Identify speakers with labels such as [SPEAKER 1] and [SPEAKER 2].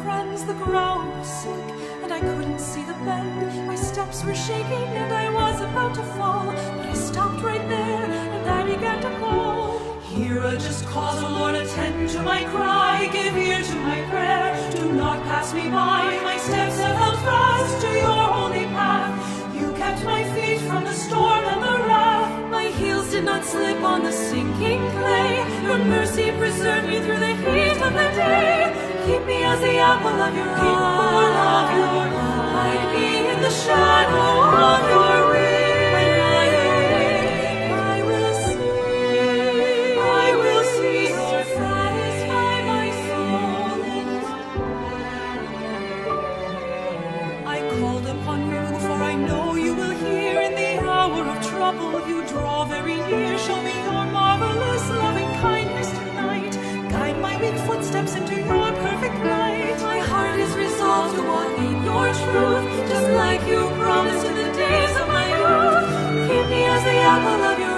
[SPEAKER 1] friends, the ground was sick, and I couldn't see the bend. My steps were shaking, and I was about to fall, but I stopped right there, and I began to call. Hear a just cause, O Lord, attend to my cry, give ear to my prayer, do not pass me by. My steps have held fast to your holy path. You kept my feet from the storm and the wrath. My heels did not slip on the sinking clay. Your mercy preserved me through the heat of the day. Keep me as the apple of your eye. Hide me in the shadow of your wing. I will see, Lord, satisfy my soul in prayer. I called upon you, for I know you will hear. In the hour of trouble, you draw very near. Show me your marvelous loving kindness tonight. Guide my weak footsteps into your perfect light. My heart is resolved to walk in your truth, just like you promised in the days of my youth. Keep me as the apple of your